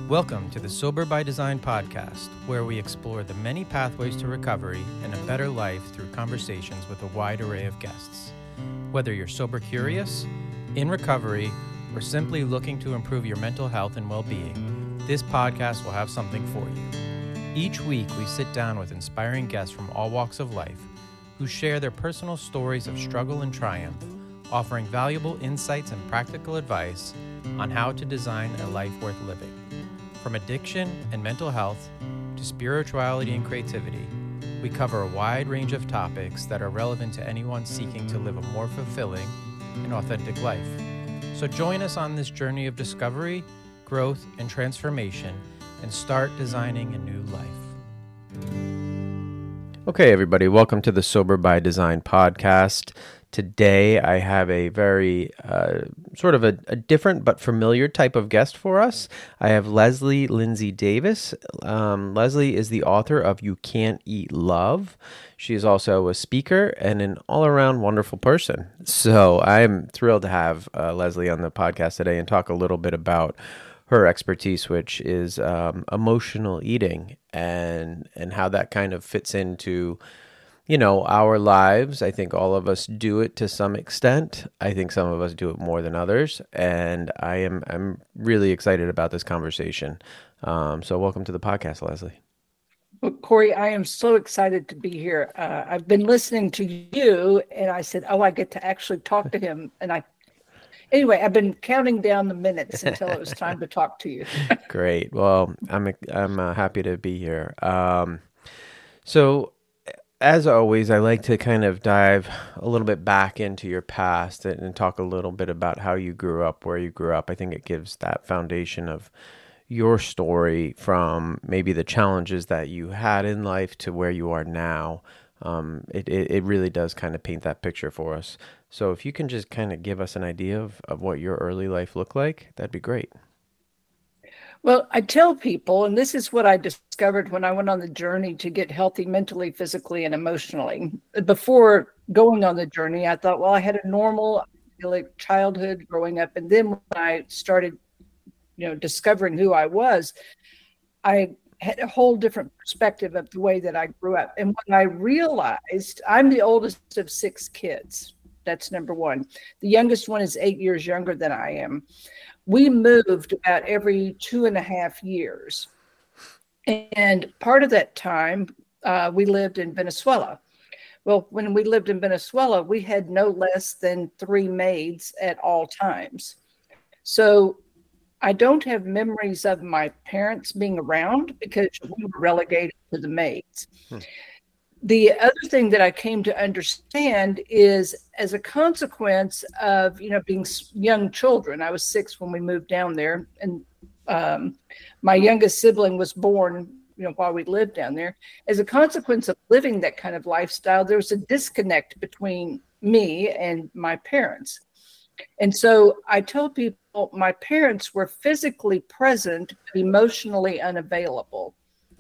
Welcome to the Sober by Design podcast, where we explore the many pathways to recovery and a better life through conversations with a wide array of guests. Whether you're sober curious, in recovery, or simply looking to improve your mental health and well-being, this podcast will have something for you. Each week, we sit down with inspiring guests from all walks of life who share their personal stories of struggle and triumph, offering valuable insights and practical advice on how to design a life worth living. From addiction and mental health to spirituality and creativity, we cover a wide range of topics that are relevant to anyone seeking to live a more fulfilling and authentic life. So join us on this journey of discovery, growth, and transformation, and start designing a new life. Okay, everybody, welcome to the Sober by Design podcast. Today, I have a very sort of a different but familiar type of guest for us. I have Leslie Lindsay Davis. Leslie is the author of You Can't Eat Love. She is also a speaker and an all-around wonderful person. So I'm thrilled to have Leslie on the podcast today and talk a little bit about her expertise, which is emotional eating and how that kind of fits into our lives. I think all of us do it to some extent. I think some of us do it more than others, and I'm really excited about this conversation. So welcome to the podcast, Leslie. Well, Corey, I am so excited to be here. I've been listening to you, and I said, I get to actually talk to him. And anyway, I've been counting down the minutes until it was time to talk to you. Great. Well, I'm happy to be here. So as always, I like to kind of dive a little bit back into your past and talk a little bit about how you grew up, where you grew up. I think it gives that foundation of your story from maybe the challenges that you had in life to where you are now. It really does kind of paint that picture for us. So if you can just kind of give us an idea of what your early life looked like, that'd be great. Well, I tell people, and this is what I discovered when I went on the journey to get healthy mentally, physically, and emotionally. Before going on the journey, I thought, well, I had a normal idyllic childhood growing up. And then when I started, discovering who I was, I had a whole different perspective of the way that I grew up. And when I realized I'm the oldest of 6 kids, that's number one. The youngest one is 8 years younger than I am. We moved about every 2.5 years. And part of that time, we lived in Venezuela. Well, when we lived in Venezuela, we had no less than 3 maids at all times. So I don't have memories of my parents being around because we were relegated to the maids. The other thing that I came to understand is as a consequence of, being young children, I was 6 when we moved down there, and my youngest sibling was born, while we lived down there. As a consequence of living that kind of lifestyle, there was a disconnect between me and my parents. And so I told people my parents were physically present, but emotionally unavailable.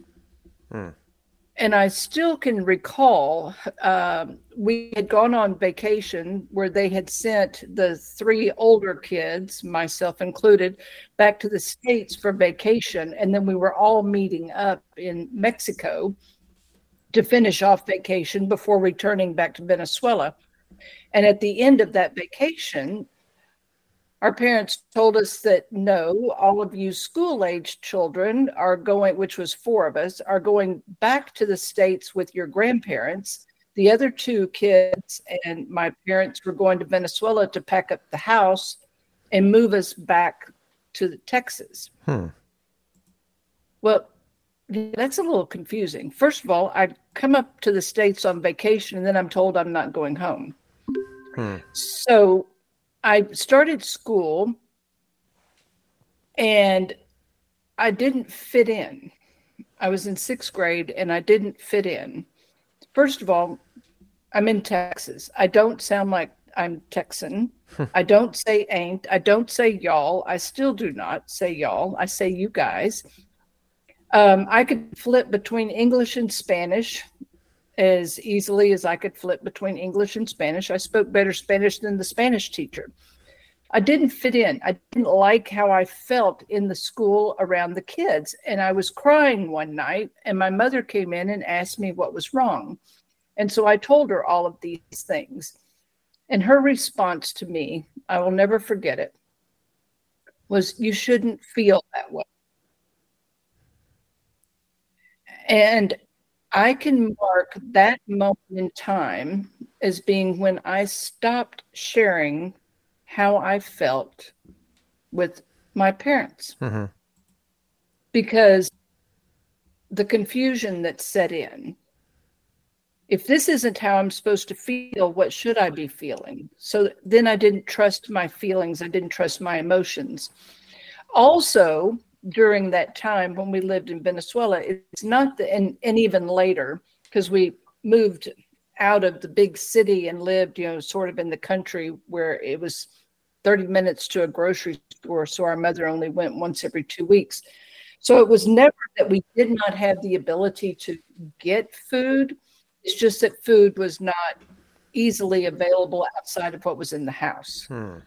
And I still can recall we had gone on vacation where they had sent the 3 older kids, myself included, back to the States for vacation. And then we were all meeting up in Mexico to finish off vacation before returning back to Venezuela. And at the end of that vacation, our parents told us that no, all of you school-aged children are going, which was 4 of us, are going back to the States with your grandparents. The other 2 kids and my parents were going to Venezuela to pack up the house and move us back to Texas. Well, that's a little confusing. First of all, I come up to the States on vacation and then I'm told I'm not going home. So I started school and I didn't fit in. I was in 6th grade and I didn't fit in. First of all, I'm in Texas. I don't sound like I'm Texan. I don't say ain't. I don't say y'all. I still do not say y'all. I say you guys. I could flip between English and Spanish as easily as I could flip between English and Spanish. I spoke better Spanish than the Spanish teacher. I didn't fit in. I didn't like how I felt in the school around the kids. And I was crying one night, and my mother came in and asked me what was wrong. And so I told her all of these things. And her response to me, I will never forget it, was, "You shouldn't feel that way." And I can mark that moment in time as being when I stopped sharing how I felt with my parents, because the confusion that set in. If this isn't how I'm supposed to feel, what should I be feeling? So then I didn't trust my feelings. I didn't trust my emotions. Also, during that time when we lived in Venezuela, it's not the, and even later, because we moved out of the big city and lived, sort of in the country where it was 30 minutes to a grocery store. So our mother only went once every 2 weeks. So it was never that we did not have the ability to get food. It's just that food was not easily available outside of what was in the house.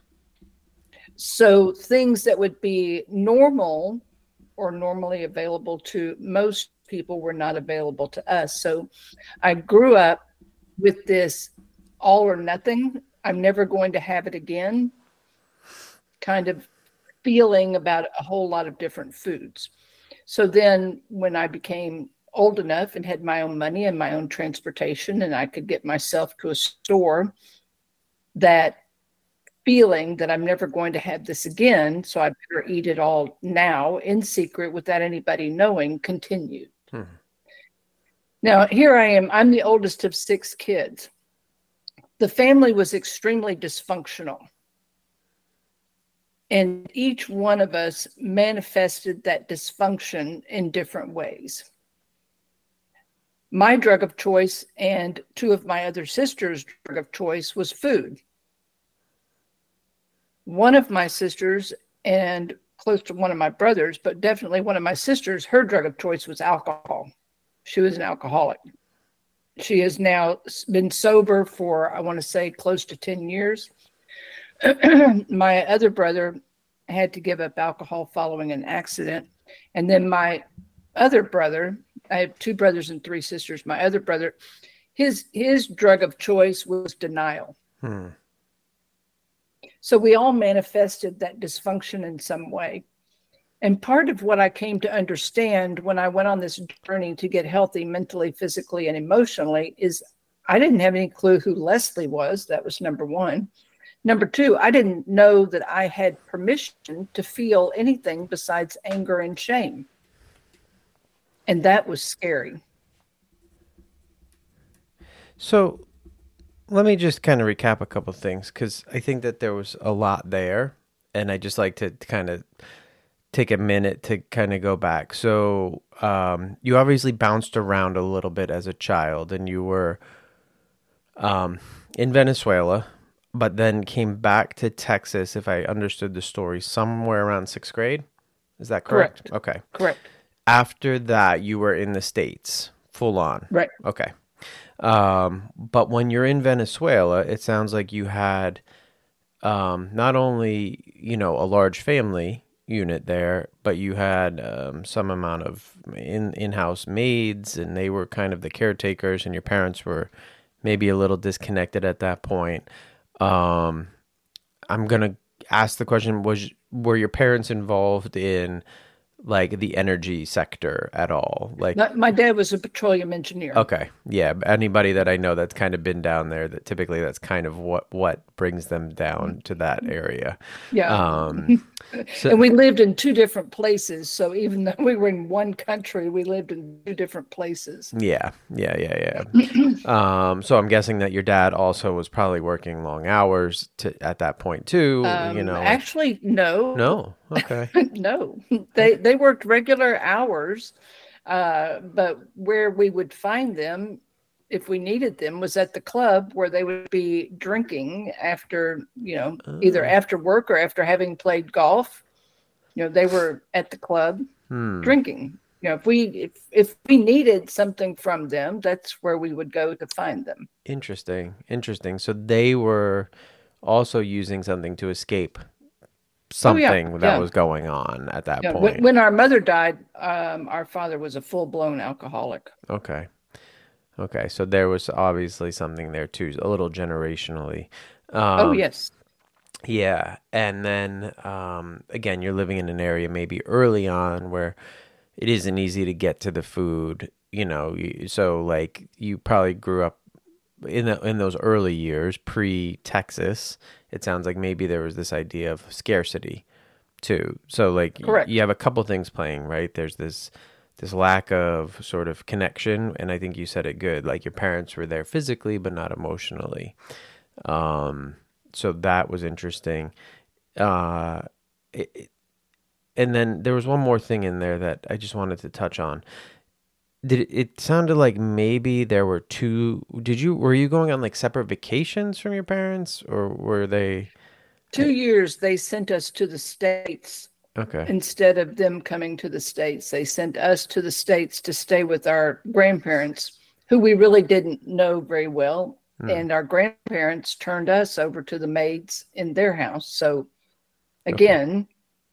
So things that would be normal or normally available to most people were not available to us. So I grew up with this all or nothing, I'm never going to have it again kind of feeling about a whole lot of different foods. So then when I became old enough and had my own money and my own transportation, and I could get myself to a store, that feeling that I'm never going to have this again, so I better eat it all now in secret without anybody knowing, continued. Now, here I am. I'm the oldest of 6 kids. The family was extremely dysfunctional. And each one of us manifested that dysfunction in different ways. My drug of choice and 2 of my other sisters' drug of choice was food. One of my sisters, and close to one of my brothers, but definitely one of my sisters, her drug of choice was alcohol. She was an alcoholic. She has now been sober for, I want to say, close to 10 years. My other brother had to give up alcohol following an accident. And then my other brother, I have 2 brothers and 3 sisters. My other brother, his drug of choice was denial. So we all manifested that dysfunction in some way. And part of what I came to understand when I went on this journey to get healthy mentally, physically, and emotionally is I didn't have any clue who Leslie was. That was number 1. Number 2, I didn't know that I had permission to feel anything besides anger and shame. And that was scary. So let me just kind of recap a couple of things, because I think that there was a lot there, and I just like to kind of take a minute to kind of go back. So you obviously bounced around a little bit as a child, and you were in Venezuela, but then came back to Texas, if I understood the story, somewhere around 6th grade. Is that correct? Okay. Correct. After that, you were in the States, full on. Right. Okay. But when you're in Venezuela, it sounds like you had not only, a large family unit there, but you had some amount of in-house maids, and they were kind of the caretakers, and your parents were maybe a little disconnected at that point. I'm going to ask the question, were your parents involved in like the energy sector at all? Like, my dad was a petroleum engineer. Okay. Yeah. Anybody that I know that's kind of been down there, that typically that's kind of what brings them down to that area. Yeah. And we lived in 2 different places. So even though we were in one country, we lived in 2 different places. Yeah. So I'm guessing that your dad also was probably working long hours at that point too, Actually, no. No. Okay. No. They worked regular hours, but where we would find them, if we needed them, was at the club, where they would be drinking after, either after work or after having played golf. They were at the club drinking. If we needed something from them, that's where we would go to find them. Interesting. So they were also using something to escape Oh yeah, something that yeah, was going on at that yeah. point. When our mother died, our father was a full-blown alcoholic. Okay. Okay. So there was obviously something there too, a little generationally. Oh Um, yes. yeah. And then again, you're living in an area maybe early on where it isn't easy to get to the food, so like you probably grew up in those early years pre-Texas. It sounds like maybe there was this idea of scarcity too. So like you Correct. have a couple things playing, right? There's this lack of sort of connection, and I think you said it good. Like your parents were there physically, but not emotionally. So that was interesting. Uh, it, and then there was one more thing in there that I just wanted to touch on. It sounded like maybe there were two. Were you going on like separate vacations from your parents, or were they? 2 years they sent us to the States Okay. instead of them coming to the States. They sent us to the States to stay with our grandparents, who we really didn't know very well. Hmm. And our grandparents turned us over to the maids in their house. So Okay. again,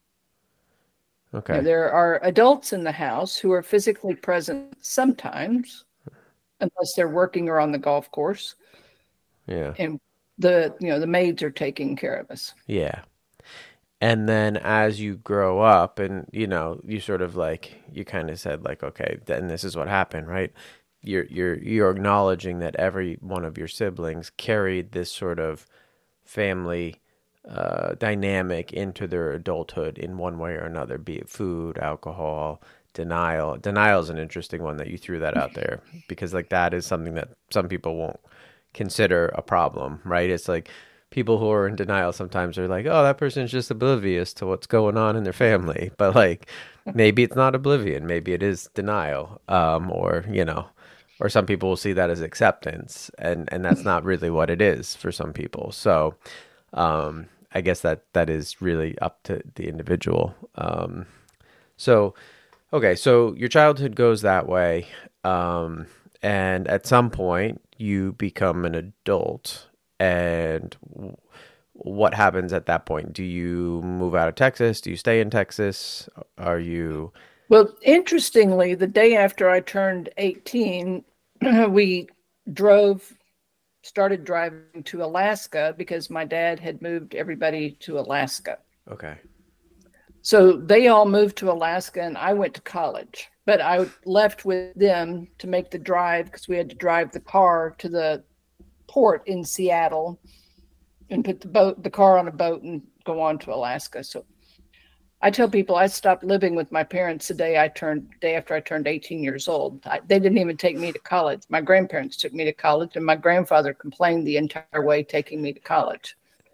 Okay. there are adults in the house who are physically present sometimes, unless they're working or on the golf course. Yeah. And the maids are taking care of us. Yeah. And then as you grow up and, you sort of like, you kind of said like, okay, then this is what happened, right? You're acknowledging that every one of your siblings carried this sort of family dynamic into their adulthood in one way or another, be it food, alcohol, denial. Denial is an interesting one that you threw that out there because like that is something that some people won't consider a problem, right? It's like people who are in denial sometimes are like, oh, that person's just oblivious to what's going on in their family. But like maybe it's not oblivion, maybe it is denial. Or some people will see that as acceptance and that's not really what it is for some people. So I guess that is really up to the individual. So okay, so your childhood goes that way, and at some point you become an adult, and what happens at that point? Do you move out of Texas? Do you stay in Texas? Are you? Well, interestingly, the day after I turned 18, we drove, started driving to Alaska because my dad had moved everybody to Alaska. Okay. So they all moved to Alaska and I went to college. But I left with them to make the drive because we had to drive the car to the port in Seattle and put the car on a boat and go on to Alaska. So I tell people I stopped living with my parents the day after I turned 18 years old. They didn't even take me to college. My grandparents took me to college, and my grandfather complained the entire way taking me to college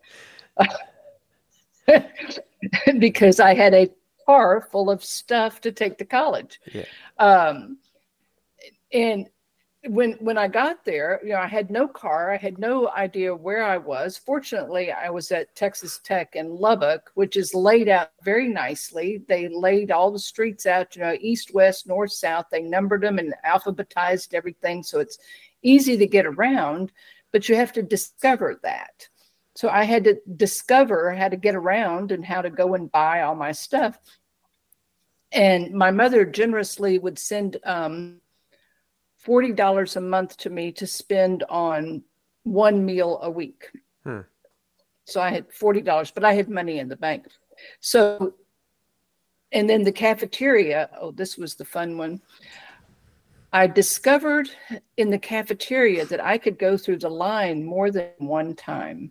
because I had a car full of stuff to take to college. Yeah. And when I got there, I had no car. I had no idea where I was. Fortunately, I was at Texas Tech in Lubbock, which is laid out very nicely. They laid all the streets out, east, west, north, south. They numbered them and alphabetized everything. So it's easy to get around, but you have to discover that. So I had to discover how to get around and how to go and buy all my stuff. And my mother generously would send $40 a month to me to spend on one meal a week. So I had $40, but I had money in the bank. So, and then the cafeteria, this was the fun one. I discovered in the cafeteria that I could go through the line more than one time.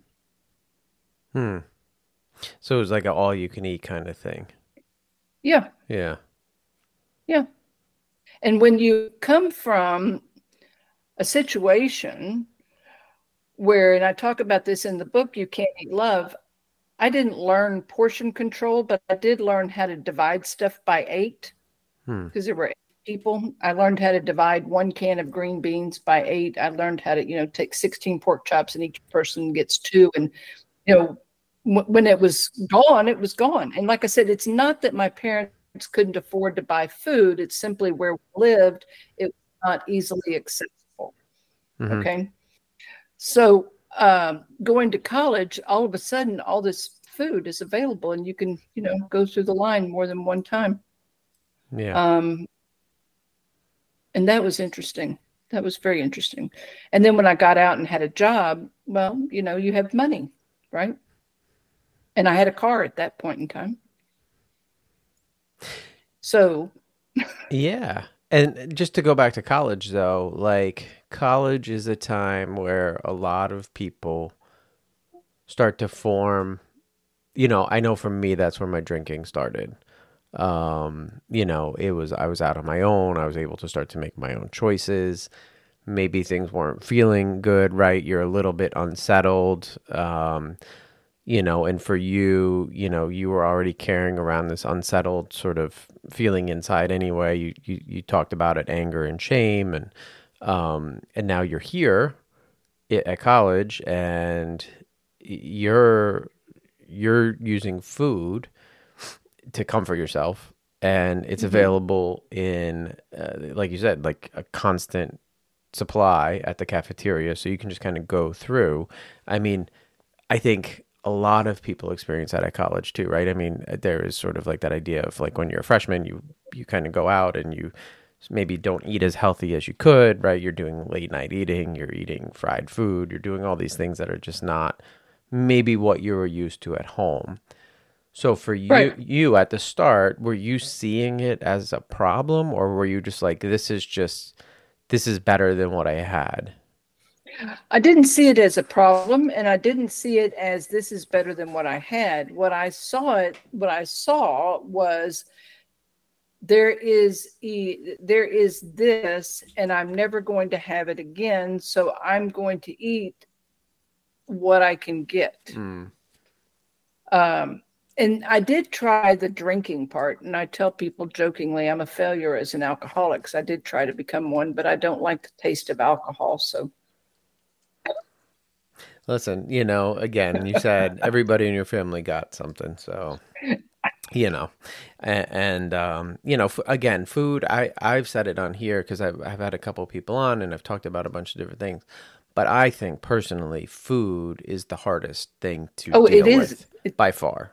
So it was like an all you can eat kind of thing. Yeah. Yeah. Yeah. And when you come from a situation where, and I talk about this in the book, You Can't Eat Love, I didn't learn portion control, but I did learn how to divide stuff by 8 because there were 8 people. I learned how to divide 1 can of green beans by 8. I learned how to, take 16 pork chops and each person gets 2. And, when it was gone, it was gone. And like I said, it's not that my parents couldn't afford to buy food. It's simply where we lived, it was not easily accessible. Okay. So going to college, all of a sudden, all this food is available, and you can, go through the line more than one time. Yeah. And that was interesting. That was very interesting. And then when I got out and had a job, well, you have money, right? And I had a car at that point in time. So, Yeah. And just to go back to college, though, like college is a time where a lot of people start to form, I know for me, that's where my drinking started. I was out on my own. I was able to start to make my own choices. Maybe things weren't feeling good, right? You're a little bit unsettled. And for you, you were already carrying around this unsettled sort of feeling inside anyway. You talked about it, anger and shame, and now you're here at college, and you're using food to comfort yourself, and it's available in, like you said, like a constant supply at the cafeteria, so you can just kind of go through. I mean, I think a lot of people experience that at college too, right? I mean, there is sort of like that idea of like when you're a freshman, you kind of go out and you maybe don't eat as healthy as you could, right? You're doing late night eating, you're eating fried food, you're doing all these things that are just not maybe what you were used to at home. So for right. you at the start, were you seeing it as a problem, or were you just like, this is better than what I had? I didn't see it as a problem, and I didn't see it as this is better than what I had. What I saw was there is this, and I'm never going to have it again. So I'm going to eat what I can get. And I did try the drinking part, and I tell people jokingly, I'm a failure as an alcoholic. So I did try to become one, but I don't like the taste of alcohol. So. Listen, again, you said everybody in your family got something, so again, food. I've said it on here because I've had a couple people on, and I've talked about a bunch of different things. But I think personally, food is the hardest thing to deal with by far.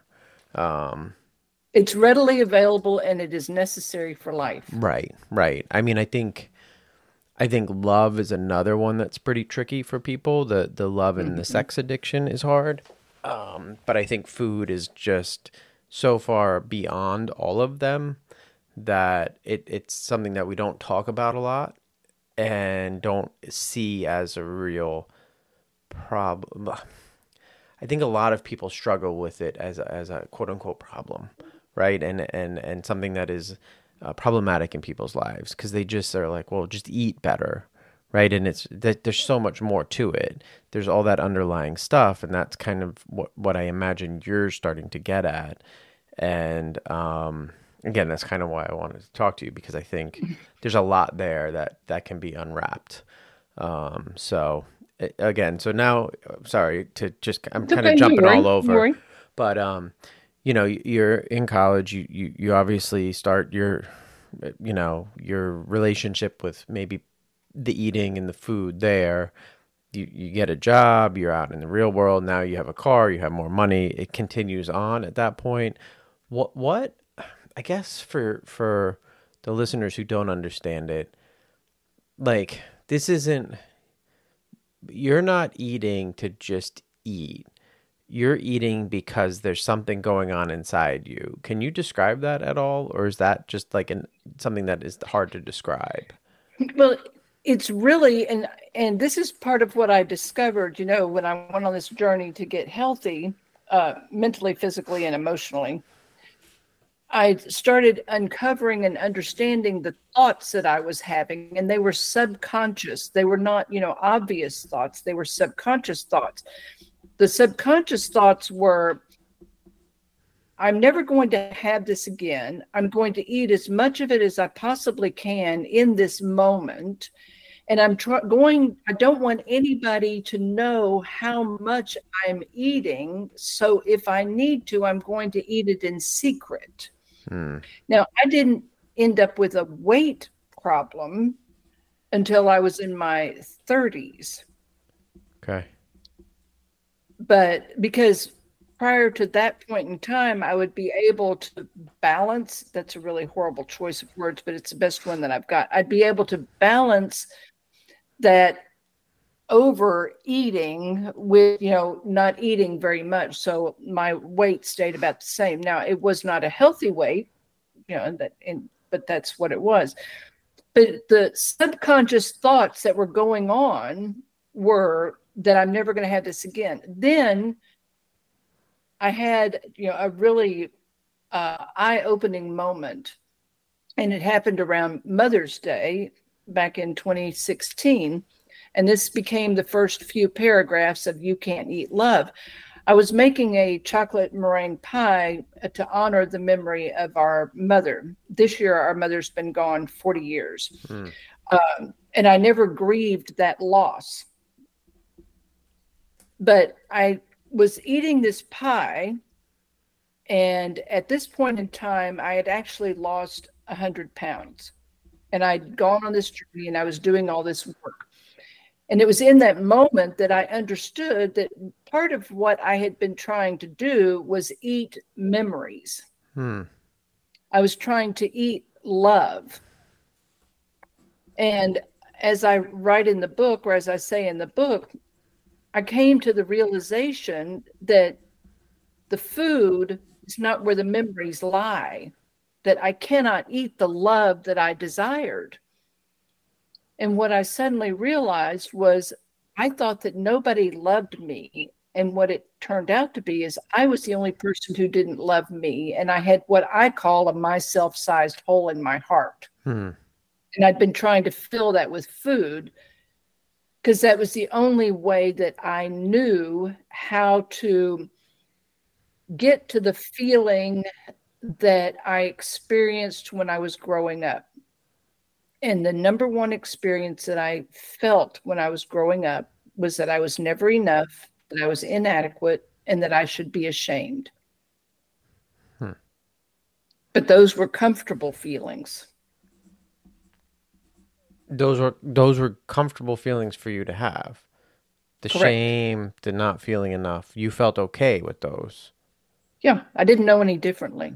It's readily available, and it is necessary for life. Right. I mean, I think love is another one that's pretty tricky for people. The love and the sex addiction is hard. But I think food is just so far beyond all of them that it's something that we don't talk about a lot and don't see as a real problem. I think a lot of people struggle with it as a quote unquote problem, right? And something that is problematic in people's lives because they just are like, well, just eat better, right? And it's that there's so much more to it. There's all that underlying stuff, and that's kind of what I imagine you're starting to get at. And again, that's kind of why I wanted to talk to you because I think there's a lot there that can be unwrapped. So now, sorry to just, I'm kind of jumping all over, but you're in college, you obviously start your relationship with maybe the eating and the food there. You get a job, you're out in the real world. Now you have a car, you have more money. It continues on at that point. What I guess for the listeners who don't understand it, like this isn't, you're not eating to just eat. You're eating because there's something going on inside you. Can you describe that at all? Or is that just like something that is hard to describe? Well, it's really, and this is part of what I discovered, when I went on this journey to get healthy, mentally, physically, and emotionally. I started uncovering and understanding the thoughts that I was having, and they were subconscious. They were not, obvious thoughts. They were subconscious thoughts. The subconscious thoughts were, I'm never going to have this again. I'm going to eat as much of it as I possibly can in this moment. And I don't want anybody to know how much I'm eating. So if I need to, I'm going to eat it in secret. Now, I didn't end up with a weight problem until I was in my 30s. Okay. But because prior to that point in time, I would be able to balance. That's a really horrible choice of words, but it's the best one that I've got. I'd be able to balance that overeating with, not eating very much. So my weight stayed about the same. Now, it was not a healthy weight, but that's what it was. But the subconscious thoughts that were going on were that I'm never going to have this again. Then I had, a really eye-opening moment, and it happened around Mother's Day back in 2016. And this became the first few paragraphs of You Can't Eat Love. I was making a chocolate meringue pie to honor the memory of our mother. This year, our mother's been gone 40 years. And I never grieved that loss. But I was eating this pie, and at this point in time, I had actually lost 100 pounds. And I'd gone on this journey, and I was doing all this work. And it was in that moment that I understood that part of what I had been trying to do was eat memories. I was trying to eat love. And as I write in the book, or as I say in the book, I came to the realization that the food is not where the memories lie, that I cannot eat the love that I desired. And what I suddenly realized was I thought that nobody loved me. And what it turned out to be is I was the only person who didn't love me. And I had what I call a myself-sized hole in my heart. And I'd been trying to fill that with food because that was the only way that I knew how to get to the feeling that I experienced when I was growing up. And the number one experience that I felt when I was growing up was that I was never enough, that I was inadequate, and that I should be ashamed. But those were comfortable feelings. Those were comfortable feelings for you to have. The Correct. Shame, the not feeling enough. You felt okay with those. Yeah, I didn't know any differently.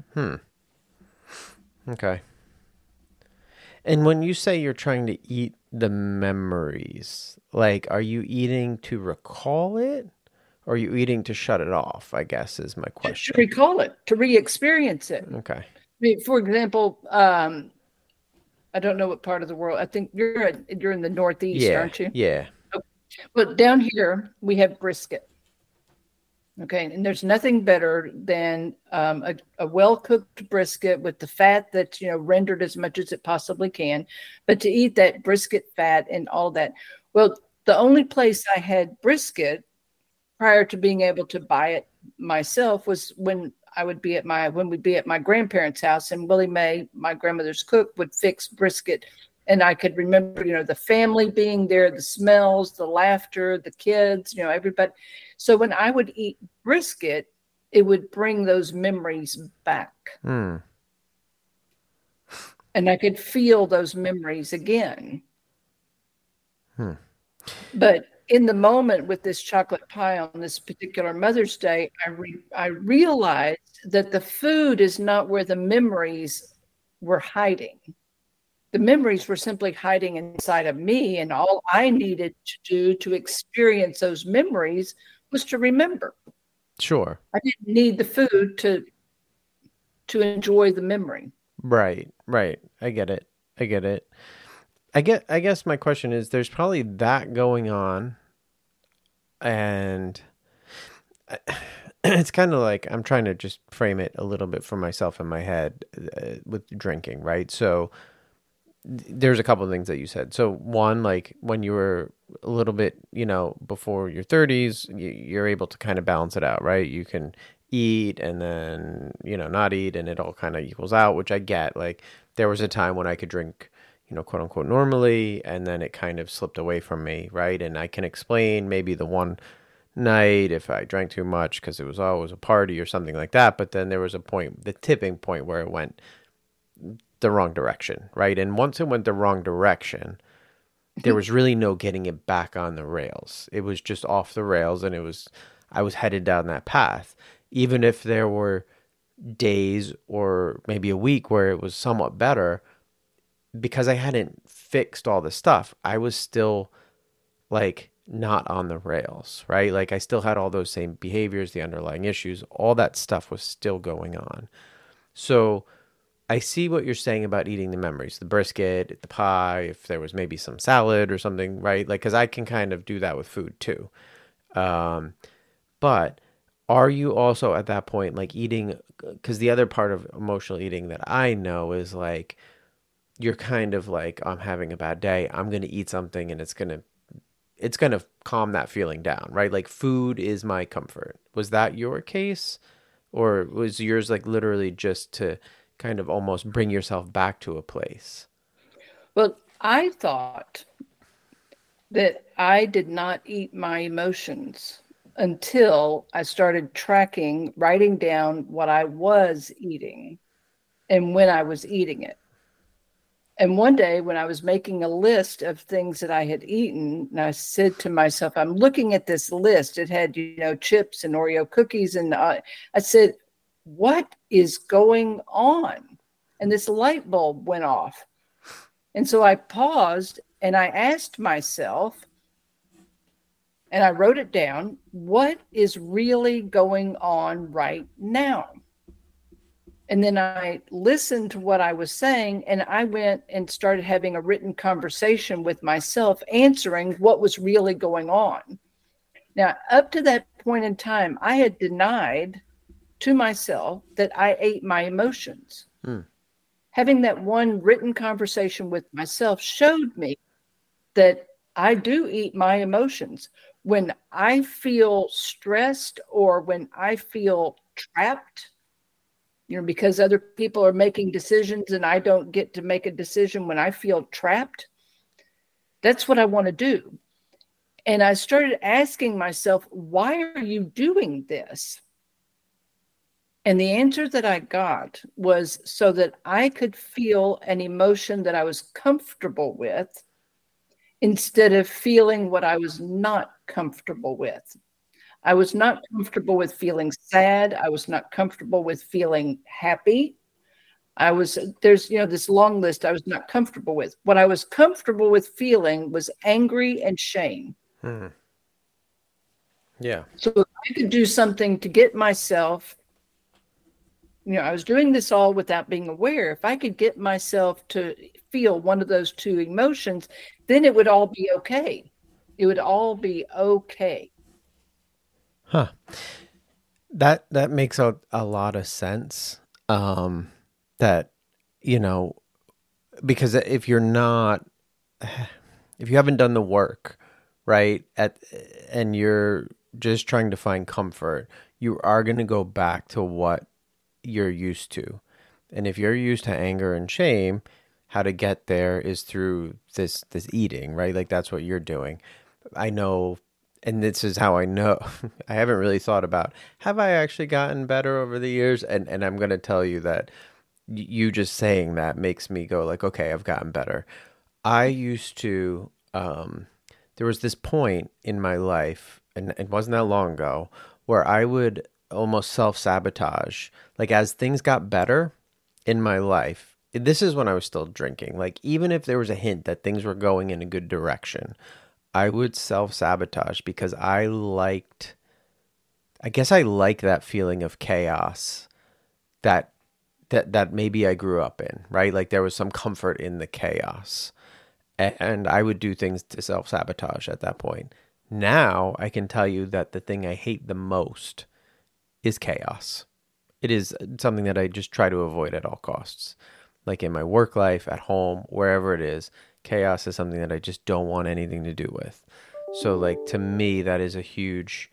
Okay. And when you say you're trying to eat the memories, like, are you eating to recall it, or are you eating to shut it off, I guess is my question. To recall it, to re-experience it. Okay. I mean, for example, I don't know what part of the world. I think you're in the Northeast, aren't you? Yeah. But down here, we have brisket. Okay, and there's nothing better than a well-cooked brisket with the fat that's, rendered as much as it possibly can. But to eat that brisket fat and all that. Well, the only place I had brisket prior to being able to buy it myself was when we'd be at my grandparents' house, and Willie Mae, my grandmother's cook, would fix brisket. And I could remember, the family being there, the smells, the laughter, the kids, everybody. So when I would eat brisket, it would bring those memories back. And I could feel those memories again. But in the moment with this chocolate pie on this particular Mother's Day, I realized that the food is not where the memories were hiding. The memories were simply hiding inside of me, and all I needed to do to experience those memories was to remember. Sure. I didn't need the food to enjoy the memory. Right. I get it. I guess my question is, there's probably that going on, and it's kind of like I'm trying to just frame it a little bit for myself in my head with drinking, right? So there's a couple of things that you said. So one, like when you were a little bit, before your 30s, you're able to kind of balance it out, right? You can eat and then, not eat, and it all kind of equals out, which I get. Like there was a time when I could drink, quote unquote normally, and then it kind of slipped away from me, right? And I can explain maybe the one night if I drank too much because it was always a party or something like that. But then there was a point, the tipping point, where it went the wrong direction, right? And once it went the wrong direction, there was really no getting it back on the rails. It was just off the rails, and I was headed down that path. even if there were days or maybe a week where it was somewhat better, because I hadn't fixed all the stuff, I was still like not on the rails, right? Like I still had all those same behaviors, the underlying issues, all that stuff was still going on. So I see what you're saying about eating the memories, the brisket, the pie, if there was maybe some salad or something, right? Like, because I can kind of do that with food too. But are you also at that point like eating? Because the other part of emotional eating that I know is like you're kind of like, I'm having a bad day, I'm going to eat something and it's gonna calm that feeling down, right? Like food is my comfort. Was that your case? Or was yours like literally just to kind of almost bring yourself back to a place? Well, I thought that I did not eat my emotions until I started tracking, writing down what I was eating and when I was eating it. And one day when I was making a list of things that I had eaten, and I said to myself, I'm looking at this list. It had, chips and Oreo cookies. And I said, what is going on? And this light bulb went off. And so I paused and I asked myself, and I wrote it down, what is really going on right now? And then I listened to what I was saying, and I went and started having a written conversation with myself, answering what was really going on. Now, up to that point in time, I had denied to myself that I ate my emotions. Having that one written conversation with myself showed me that I do eat my emotions. When I feel stressed or when I feel trapped, because other people are making decisions and I don't get to make a decision, when I feel trapped, that's what I want to do. And I started asking myself, why are you doing this? And the answer that I got was so that I could feel an emotion that I was comfortable with instead of feeling what I was not comfortable with. I was not comfortable with feeling sad. I was not comfortable with feeling happy. There's this long list I was not comfortable with. What I was comfortable with feeling was angry and shame. Yeah. So if I could do something to get myself, I was doing this all without being aware. If I could get myself to feel one of those two emotions, then it would all be okay. It would all be okay. Huh. That makes a lot of sense. That, because if you haven't done the work, right, and you're just trying to find comfort, you are going to go back to what you're used to. And if you're used to anger and shame, how to get there is through this eating, right? Like that's what you're doing. I know, and this is how I know. I haven't really thought about, have I actually gotten better over the years? And I'm going to tell you that you just saying that makes me go like, okay, I've gotten better. I used to, there was this point in my life, and it wasn't that long ago, where I would almost self-sabotage. Like as things got better in my life, this is when I was still drinking. Like even if there was a hint that things were going in a good direction, I would self-sabotage because I guess I like that feeling of chaos that maybe I grew up in, right? Like there was some comfort in the chaos. And I would do things to self-sabotage at that point. Now I can tell you that the thing I hate the most is chaos. It is something that I just try to avoid at all costs. Like in my work life, at home, wherever it is, chaos is something that I just don't want anything to do with. So like to me, that is a huge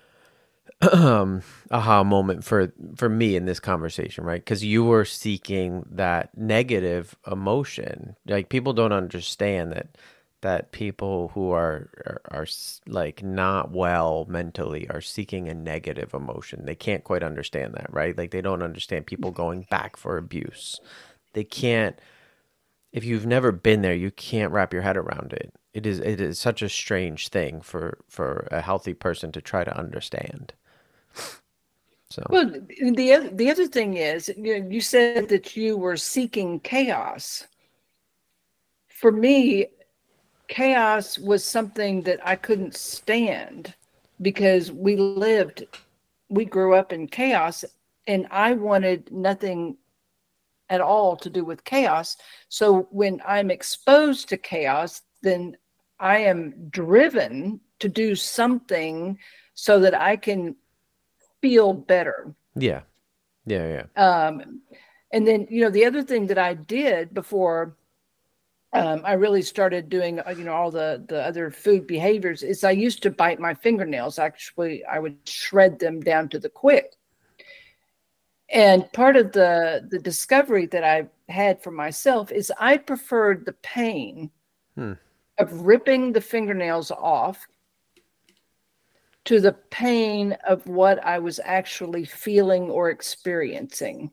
aha moment for me in this conversation, right? Because you were seeking that negative emotion. Like people don't understand that people who are like not well mentally are seeking a negative emotion. They can't quite understand that, right? Like they don't understand people going back for abuse. They can't. If you've never been there, you can't wrap your head around it. It is such a strange thing for a healthy person to try to understand. So Well, the other thing is, you said that you were seeking chaos. For me, chaos was something that I couldn't stand because we grew up in chaos, and I wanted nothing at all to do with chaos. So when I'm exposed to chaos, then I am driven to do something so that I can feel better. yeah, yeah, And then, the other thing that I did before I really started doing, all the other food behaviors is I used to bite my fingernails. Actually, I would shred them down to the quick. And part of the discovery that I had for myself is I preferred the pain of ripping the fingernails off to the pain of what I was actually feeling or experiencing.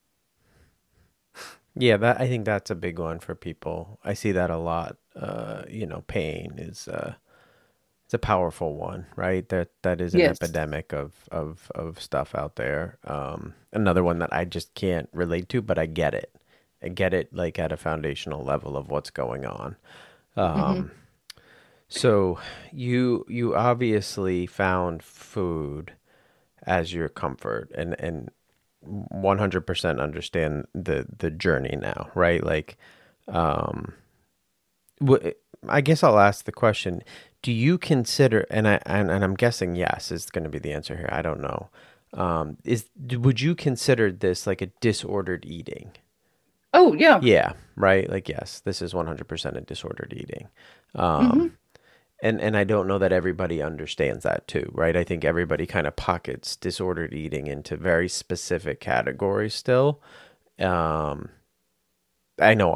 yeah. That I think that's a big one for people. I see that a lot. Pain is it's a powerful one, right? That is an Yes. epidemic of stuff out there. Another one that I just can't relate to, but I get it. I get it like at a foundational level of what's going on. Mm-hmm. So you obviously found food as your comfort and 100% understand the journey now, right? Like I guess I'll ask the question, do you consider, and I'm guessing yes is going to be the answer here. I don't know. Would you consider this like a disordered eating? Oh, yeah. Yeah, right. Like, yes, this is 100% a disordered eating. Mm-hmm. And I don't know that everybody understands that too, right? I think everybody kind of pockets disordered eating into very specific categories still. I know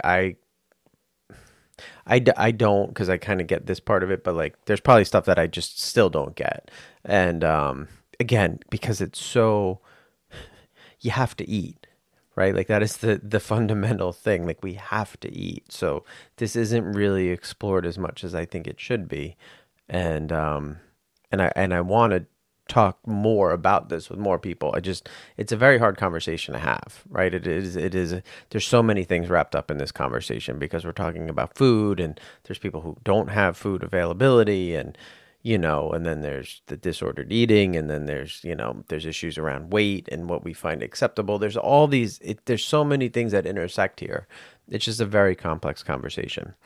I don't, because I kind of get this part of it, but like there's probably stuff that I just still don't get. And again, because it's so, you have to eat, right? Like that is the fundamental thing. Like we have to eat. So this isn't really explored as much as I think it should be. And I want to talk more about this with more people. It's a very hard conversation to have, right? It is there's so many things wrapped up in this conversation because we're talking about food, and there's people who don't have food availability, and and then there's the disordered eating, and then there's issues around weight and what we find acceptable. There's all these there's so many things that intersect here. It's just a very complex conversation.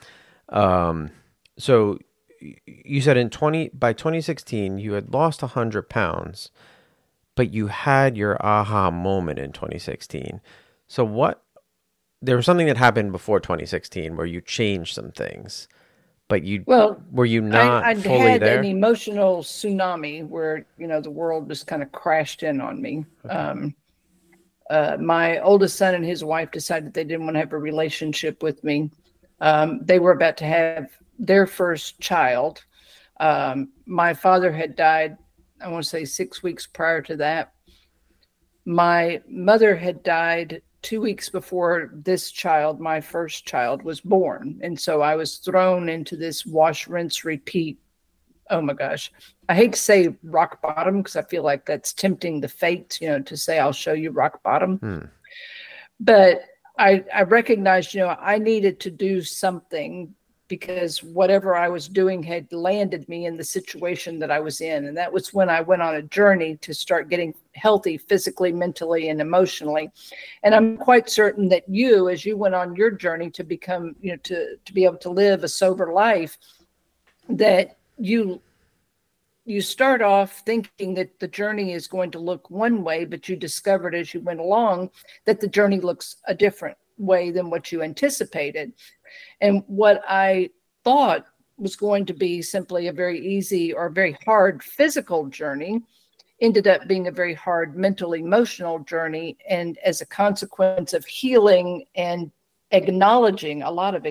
So you said by 2016 you had lost 100 pounds, but you had your aha moment in 2016. So there was something that happened before 2016 where you changed some things, but were you not I'd fully had an there? emotional tsunami where, the world just kind of crashed in on me. Okay. My oldest son and his wife decided they didn't want to have a relationship with me. They were about to have their first child. My father had died, I want to say 6 weeks prior to that. My mother had died 2 weeks before this child, my first child, was born. And so I was thrown into this wash, rinse, repeat. Oh my gosh. I hate to say rock bottom because I feel like that's tempting the fate, to say I'll show you rock bottom. But I recognized, I needed to do something because whatever I was doing had landed me in the situation that I was in. And that was when I went on a journey to start getting healthy physically, mentally, and emotionally. And I'm quite certain that as you went on your journey to become, to be able to live a sober life, that you start off thinking that the journey is going to look one way, but you discovered as you went along that the journey looks a different way than what you anticipated. And what I thought was going to be simply a very easy or very hard physical journey ended up being a very hard mental, emotional journey. And as a consequence of healing and acknowledging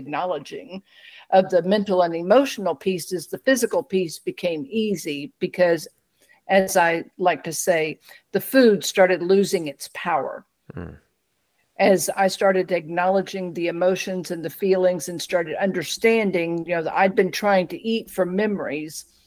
of the mental and emotional pieces, the physical piece became easy because, as I like to say, the food started losing its power. As I started acknowledging the emotions and the feelings and started understanding, that I'd been trying to eat from memories.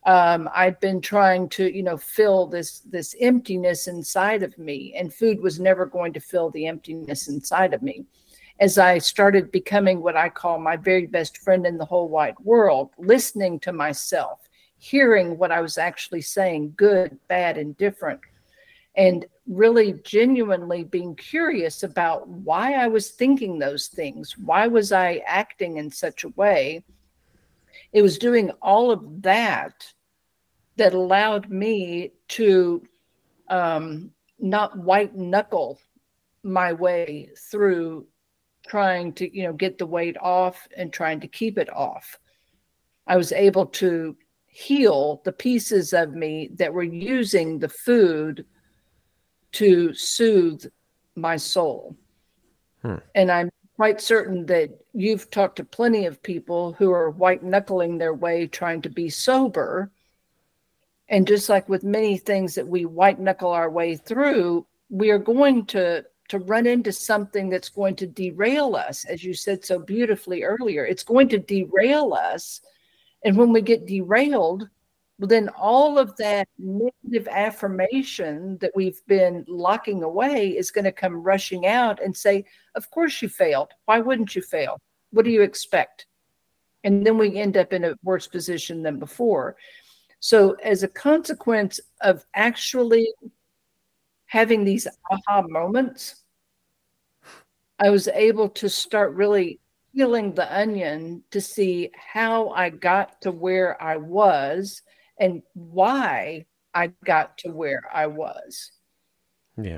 I'd been trying to, fill this emptiness inside of me, and food was never going to fill the emptiness inside of me. As I started becoming what I call my very best friend in the whole wide world, listening to myself, hearing what I was actually saying, good, bad, and different, and really genuinely being curious about why I was thinking those things. Why was I acting in such a way? It was doing all of that allowed me to not white knuckle my way through trying to, get the weight off and trying to keep it off. I was able to heal the pieces of me that were using the food to soothe my soul. And I'm quite certain that you've talked to plenty of people who are white knuckling their way trying to be sober. And just like with many things that we white knuckle our way through, we are going to run into something that's going to derail us. As you said so beautifully earlier, it's going to derail us. And when we get derailed, well, then all of that negative affirmation that we've been locking away is going to come rushing out and say, of course you failed. Why wouldn't you fail? What do you expect? And then we end up in a worse position than before. So as a consequence of actually having these aha moments, I was able to start really peeling the onion to see how I got to where I was and why I got to where I was. Yeah.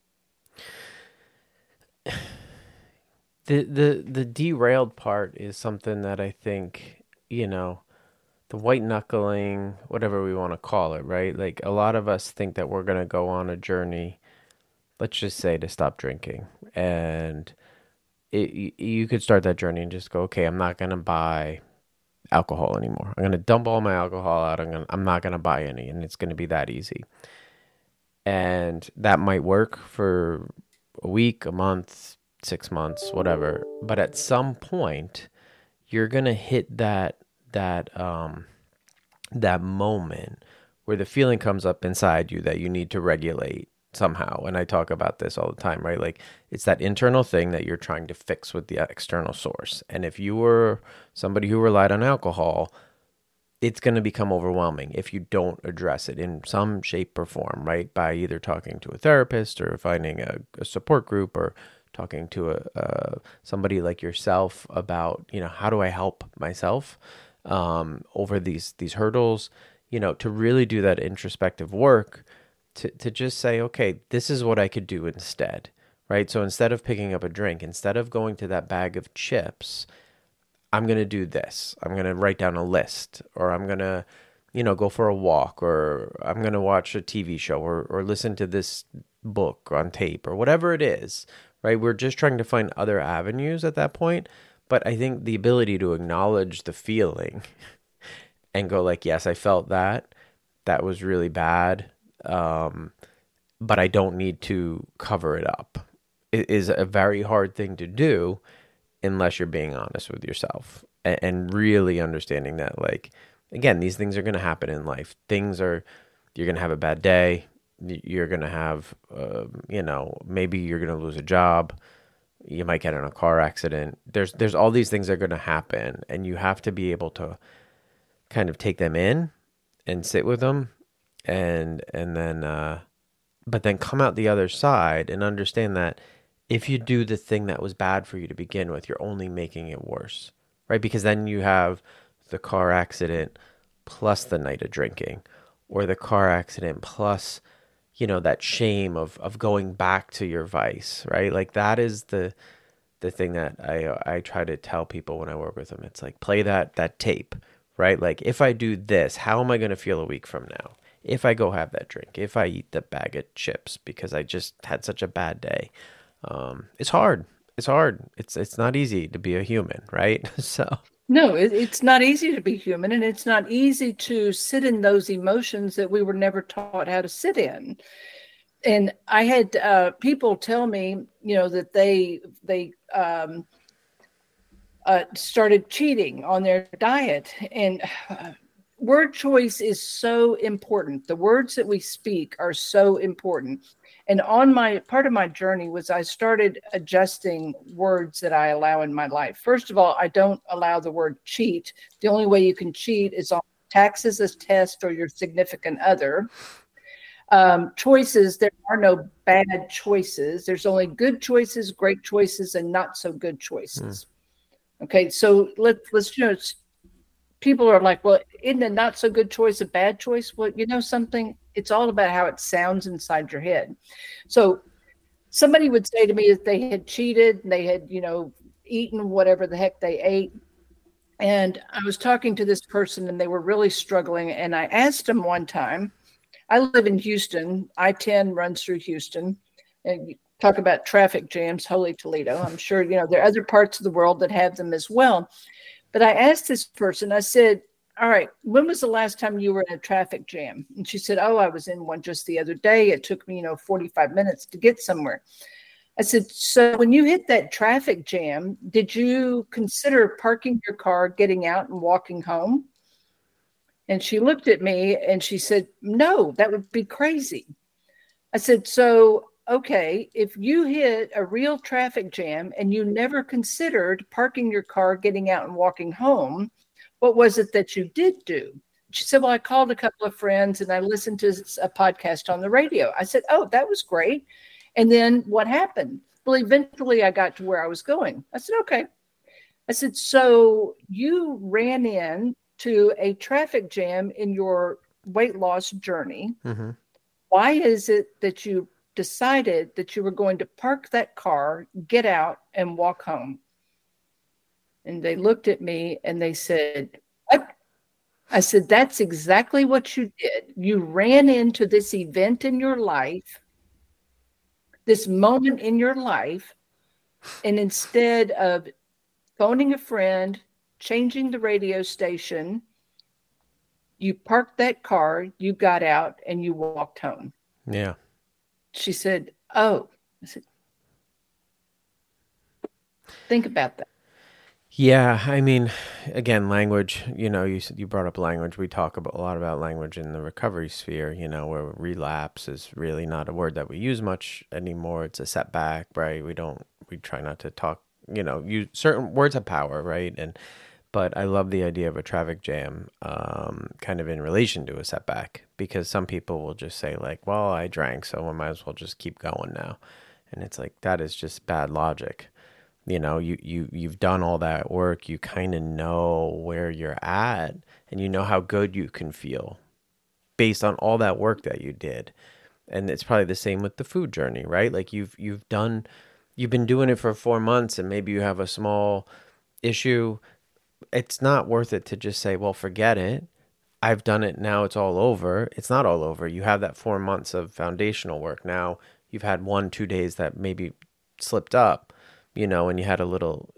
The derailed part is something that I think, the white knuckling, whatever we want to call it, right? Like a lot of us think that we're going to go on a journey, let's just say to stop drinking. And you could start that journey and just go, okay, I'm not going to buy alcohol anymore. I'm going to dump all my alcohol out. I'm not going to buy any, and it's going to be that easy. And that might work for a week, a month, 6 months, whatever. But at some point, you're going to hit that moment where the feeling comes up inside you that you need to regulate somehow. And I talk about this all the time, right? Like it's that internal thing that you're trying to fix with the external source. And if you were somebody who relied on alcohol, it's going to become overwhelming if you don't address it in some shape or form, right? By either talking to a therapist or finding a support group or talking to somebody like yourself about, how do I help myself over these hurdles, to really do that introspective work, to just say, okay, this is what I could do instead, right? So instead of picking up a drink, instead of going to that bag of chips, I'm going to do this. I'm going to write down a list, or I'm going to, go for a walk, or I'm going to watch a TV show or listen to this book on tape or whatever it is, right? We're just trying to find other avenues at that point. But I think the ability to acknowledge the feeling and go like, yes, I felt that. That was really bad. But I don't need to cover it up. It is a very hard thing to do unless you're being honest with yourself and really understanding that, like, again, these things are going to happen in life. You're going to have a bad day. You're going to have, maybe you're going to lose a job. You might get in a car accident. There's all these things that are going to happen, and you have to be able to kind of take them in and sit with them, and then but then come out the other side and understand that if you do the thing that was bad for you to begin with, you're only making it worse, right? Because then you have the car accident plus the night of drinking, or the car accident plus that shame of going back to your vice, right? Like that is the thing that I try to tell people when I work with them. It's like, play that tape, right? Like, if I do this, how am I going to feel a week from now? If I go have that drink, if I eat the bag of chips because I just had such a bad day, it's hard. It's not easy to be a human, right? So. No, it's not easy to be human, and it's not easy to sit in those emotions that we were never taught how to sit in. And I had people tell me, that they started cheating on their diet, and word choice is so important. The words that we speak are so important. And on my part of my journey was I started adjusting words that I allow in my life. First of all, I don't allow the word cheat. The only way you can cheat is on taxes, as test, or your significant other. Choices, there are no bad choices. There's only good choices, great choices, and not so good choices. Okay, so let's people are like, well, isn't a not so good choice a bad choice? Well, you know something? It's all about how it sounds inside your head. So somebody would say to me that they had cheated and they had, eaten whatever the heck they ate. And I was talking to this person and they were really struggling. And I asked them one time, I live in Houston. I-10 runs through Houston. And you talk about traffic jams, holy Toledo. I'm sure, there are other parts of the world that have them as well. But I asked this person, I said, all right, when was the last time you were in a traffic jam? And she said, oh, I was in one just the other day. It took me, 45 minutes to get somewhere. I said, so when you hit that traffic jam, did you consider parking your car, getting out and walking home? And she looked at me and she said, no, that would be crazy. I said, so, okay, if you hit a real traffic jam and you never considered parking your car, getting out and walking home, what was it that you did do? She said, well, I called a couple of friends and I listened to a podcast on the radio. I said, oh, that was great. And then what happened? Well, eventually I got to where I was going. I said, okay. I said, so you ran into a traffic jam in your weight loss journey. Mm-hmm. Why is it that you decided that you were going to park that car, get out, and walk home? And they looked at me and they said, what? I said, that's exactly what you did. You ran into this event in your life, this moment in your life, and instead of phoning a friend, changing the radio station, you parked that car, you got out, and you walked home. Yeah. She said, oh. I said, think about that. Yeah, I mean, again, language, you brought up language. We talk a lot about language in the recovery sphere, where relapse is really not a word that we use much anymore. It's a setback, right? We try not to talk, use certain words have power, right? But I love the idea of a traffic jam, kind of in relation to a setback, because some people will just say like, well, I drank, so I might as well just keep going now. And it's like, that is just bad logic. You've done all that work. You kind of know where you're at and you know how good you can feel based on all that work that you did. And it's probably the same with the food journey, right? Like you've been doing it for 4 months and maybe you have a small issue. It's not worth it to just say, well, forget it. I've done it. Now it's all over. It's not all over. You have that 4 months of foundational work. Now you've had 1-2 days that maybe slipped up. And you had a little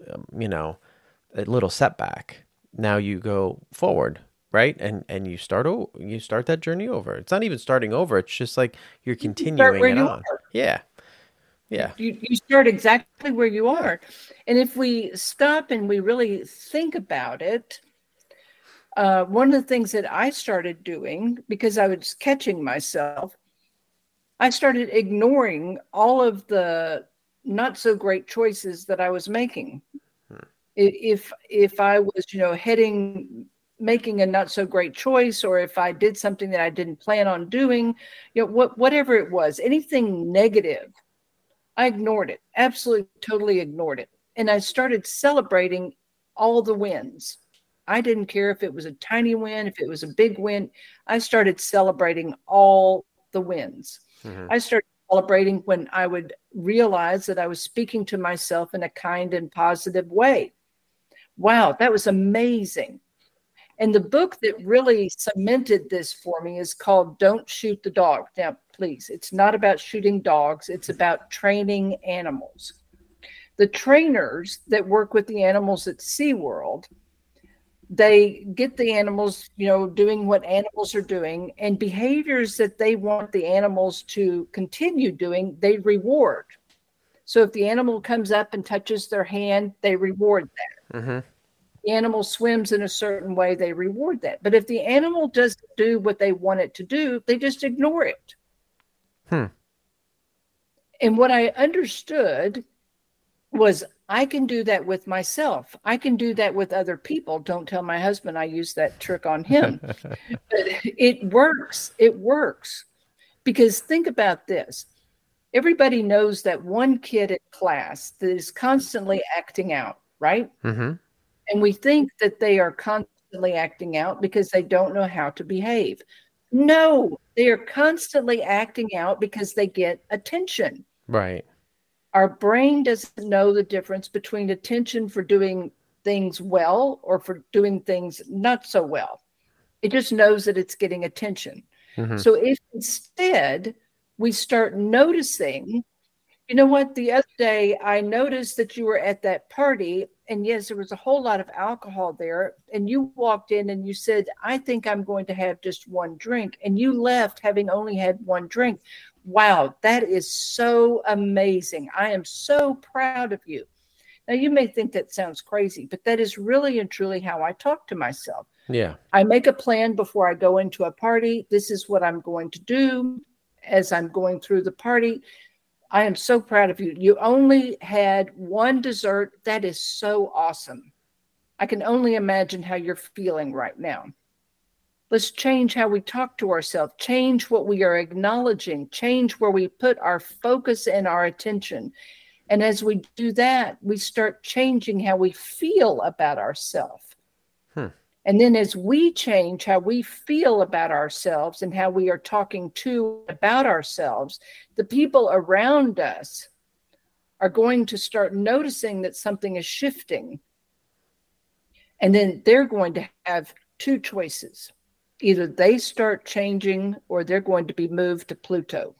setback. Now you go forward, right? And you start that journey over. It's not even starting over. It's just like you're continuing it on. Yeah. Yeah. You start exactly where you are. And if we stop and we really think about it, one of the things that I started doing, because I was catching myself, I started ignoring all of the not so great choices that I was making. If I was, making a not so great choice, or if I did something that I didn't plan on doing, whatever it was, anything negative, I ignored it, absolutely, totally ignored it. And I started celebrating all the wins. I didn't care if it was a tiny win, if it was a big win. I started celebrating all the wins. Mm-hmm. I started celebrating when I would realize that I was speaking to myself in a kind and positive way. Wow, that was amazing. And the book that really cemented this for me is called Don't Shoot the Dog. Now, please, it's not about shooting dogs. It's about training animals. The trainers that work with the animals at SeaWorld, they get the animals, doing what animals are doing, and behaviors that they want the animals to continue doing, they reward. So if the animal comes up and touches their hand, they reward that. Mm-hmm. The animal swims in a certain way, they reward that. But if the animal doesn't do what they want it to do, they just ignore it. And what I understood was I can do that with myself. I can do that with other people. Don't tell my husband I use that trick on him. But it works. It works. Because think about this. Everybody knows that one kid at class that is constantly acting out, right? Mm-hmm. And we think that they are constantly acting out because they don't know how to behave. No, they are constantly acting out because they get attention. Right. Our brain doesn't know the difference between attention for doing things well or for doing things not so well. It just knows that it's getting attention. Mm-hmm. So if instead we start noticing, you know what, the other day I noticed that you were at that party, and yes, there was a whole lot of alcohol there, and you walked in and you said, I think I'm going to have just one drink, and you left having only had one drink. Wow, that is so amazing. I am so proud of you. Now, you may think that sounds crazy, but that is really and truly how I talk to myself. Yeah. I make a plan before I go into a party. This is what I'm going to do as I'm going through the party. I am so proud of you. You only had one dessert. That is so awesome. I can only imagine how you're feeling right now. Let's change how we talk to ourselves, change what we are acknowledging, change where we put our focus and our attention. And as we do that, we start changing how we feel about ourselves. And then as we change how we feel about ourselves and how we are talking to about ourselves, the people around us are going to start noticing that something is shifting. And then they're going to have two choices. Either they start changing or they're going to be moved to Pluto.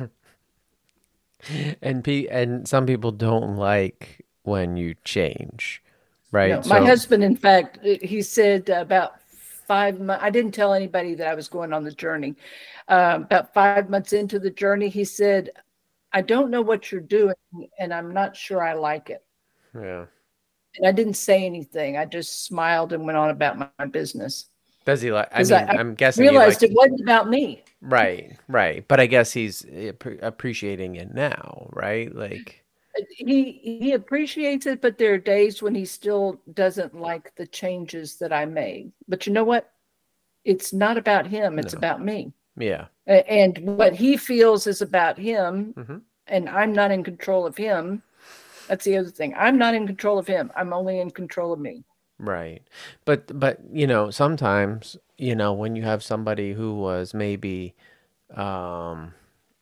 And some people don't like when you change, right? No, my husband, in fact, he said about 5 months, I didn't tell anybody that I was going on the journey. About 5 months into the journey, he said, I don't know what you're doing, and I'm not sure I like it. Yeah. And I didn't say anything. I just smiled and went on about my business. Does he like? I mean, I'm guessing realized it wasn't about me. Right. But I guess he's appreciating it now, right? Like he appreciates it, but there are days when he still doesn't like the changes that I made. But you know what? It's not about him. It's about me. Yeah. And what he feels is about him, and I'm not in control of him. That's the other thing. I'm not in control of him. I'm only in control of me. Right. But sometimes, when you have somebody who was maybe, not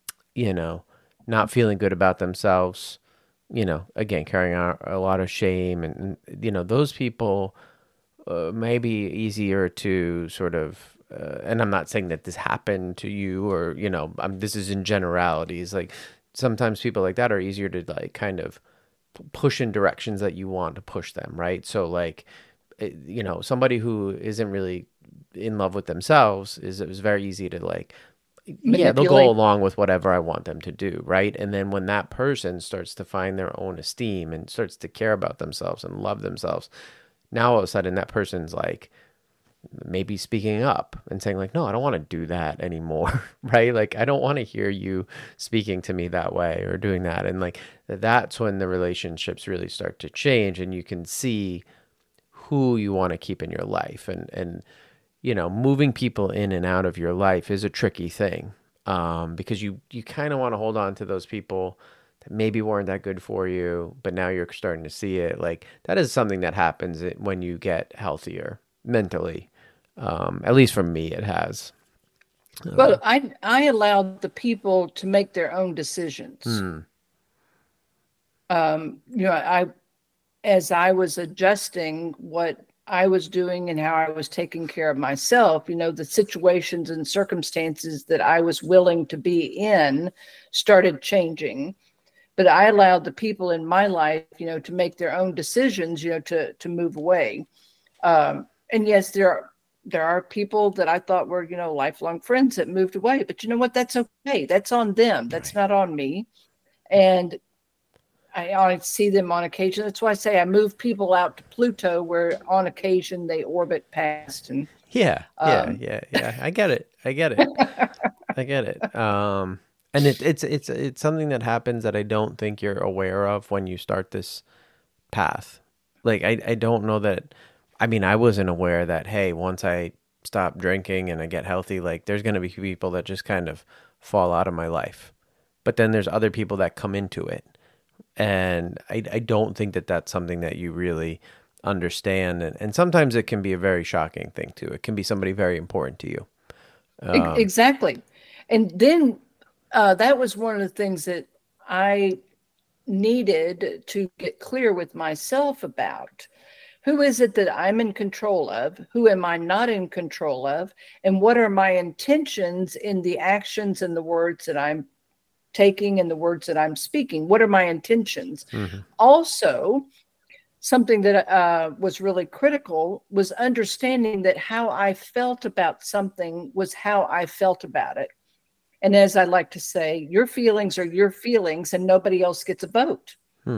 feeling good about themselves, again, carrying out a lot of shame and those people may be easier to sort of, and I'm not saying that this happened to you or, this is in generalities. Like sometimes people like that are easier to like kind of push in directions that you want to push them. Right. So like, somebody who isn't really in love with themselves it was very easy to like, yeah, they'll go along with whatever I want them to do, right? And then when that person starts to find their own esteem and starts to care about themselves and love themselves, now all of a sudden that person's like maybe speaking up and saying like, no, I don't want to do that anymore, right? Like, I don't want to hear you speaking to me that way or doing that. And like, that's when the relationships really start to change and you can see who you want to keep in your life. And moving people in and out of your life is a tricky thing because you kind of want to hold on to those people that maybe weren't that good for you, but now you're starting to see it. Like that is something that happens when you get healthier mentally. At least for me, it has. Well, I allowed the people to make their own decisions. As I was adjusting what I was doing and how I was taking care of myself, the situations and circumstances that I was willing to be in started changing. But I allowed the people in my life, to make their own decisions, to move away. And yes, there are people that I thought were, lifelong friends that moved away. But you know what? That's okay. That's on them. That's not on me. And I see them on occasion. That's why I say I move people out to Pluto, where on occasion they orbit past. And Yeah. I get it. I get it. And it's something that happens that I don't think you're aware of when you start this path. Like, I don't know that. I mean, I wasn't aware that, hey, once I stop drinking and I get healthy, like, there's going to be people that just kind of fall out of my life. But then there's other people that come into it. And I don't think that that's something that you really understand. And sometimes it can be a very shocking thing, too. It can be somebody very important to you. Exactly. And then that was one of the things that I needed to get clear with myself about. Who is it that I'm in control of? Who am I not in control of? And what are my intentions in the actions and the words that I'm taking and the words that I'm speaking? What are my intentions? Mm-hmm. Also, something that was really critical was understanding that how I felt about something was how I felt about it. And as I like to say, your feelings are your feelings and nobody else gets a vote.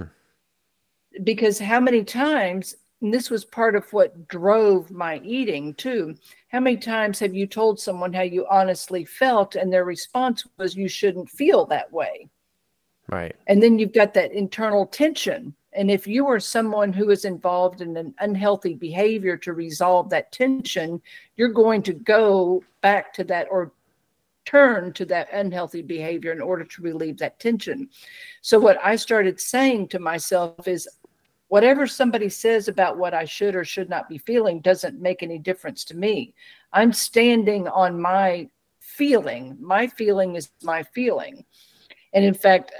Because how many times, and this was part of what drove my eating too, how many times have you told someone how you honestly felt and their response was, you shouldn't feel that way? Right. And then you've got that internal tension. And if you are someone who is involved in an unhealthy behavior to resolve that tension, you're going to go back to that or turn to that unhealthy behavior in order to relieve that tension. So what I started saying to myself is, whatever somebody says about what I should or should not be feeling doesn't make any difference to me. I'm standing on my feeling. My feeling is my feeling. And in fact,